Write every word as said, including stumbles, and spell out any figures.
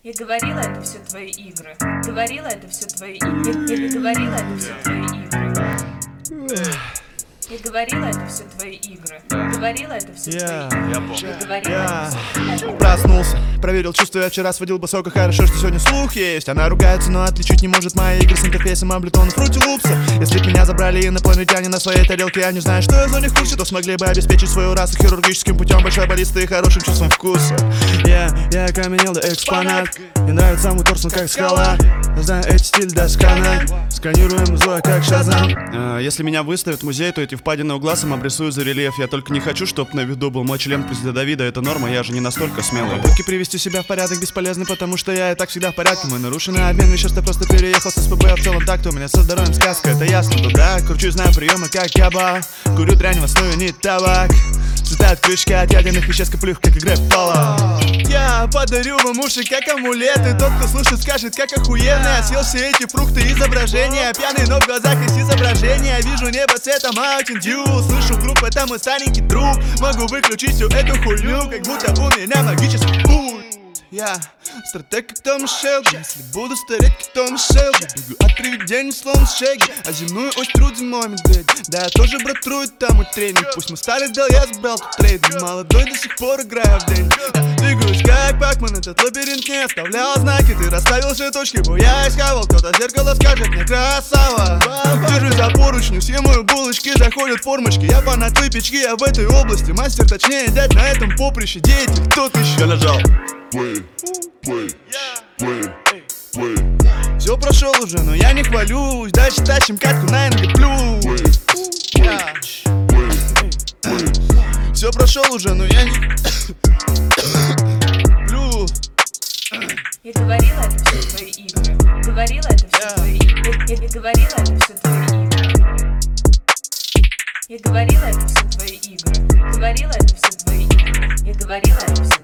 Я говорила, это все твои игры. Говорила, это все твои игры. Я говорила, это все твои игры. Я говорила, это все твои игры. Говорила, это все Я, твои игры. я помню. Я говорила, это все... Проснулся, проверил чувства, я вчера сводил босок, и хорошо, что сегодня слух есть. Она ругается, но отличить не может мои игры с интерфейсом Ableton и Fruity Loops. Если б меня забрали инопланетяне на своей тарелке, я не знаю, что я за них в курсе, то смогли бы обеспечить свою расу хирургическим путем большой баллисты и хорошим чувством вкуса. Я, я окаменел до экспонат. Мне нравится мой торс, он как скала. Я знаю эти стиль досконально. Сканируем злое, как Шазам. а, Если меня выставят в музей, то эти впадины у глаз им обрисую за рельеф. Я только не хочу, чтоб на виду был мой член после Давида. Это норма, я же не настолько смелый. Попытки привести себя в порядок бесполезны, потому что я и так всегда в порядке. Мой нарушенный обмен веществ, я просто переехал с СПБ. В целом так-то у меня со здоровьем сказка, это ясно. Туда кручу, знаю приемы, как яба. Курю дрянь, в основе не табак. Цветают крышки от ядерных веществ, коплю их, как игра в поло. Я подарю вам уши, как амулеты. Тот, кто слушает, скажет, как охуенно. Я съел все эти фрукты изображения. Пьяный, но в глазах есть изображение. Вижу небо цвета Mountain Dew. Слышу группу, это мой старенький друг. Могу выключить всю эту хуйню, как будто у меня магический пульт. Я стратег, как Том Шелби. Если буду стареть, как Том Шелби, бегу от привидений, словно Шеги. А земную ось тру зимой медведь. Да я тоже, брат, трую там мой тренинг. Пусть мой старый сдал, я сбрал тут трейдинг. Молодой до сих пор играю в день. Я двигаюсь как Пакман, этот лабиринт не оставлял знаки. Ты расставил все точки, бо я искавал. Кто-то в зеркало скажет мне красава. Держи за поручни, все мои булочки заходят в формочки. Я фанат выпечки, я в этой области мастер, точнее дядь на этом поприще. Деятель, кто-то еще. Я нажал Play, play, play, play. Все прошел уже, но я не хвалюсь. Дальше тащим катку на эн гэ плюс. Все прошел уже, но я не плюс. Я говорила, это все твои игры. Говорила, это все твои игры. Я, я говорила, это все твои игры. Я говорила, это все твои игры. Говорила, это все твои игры. Я говорила, это все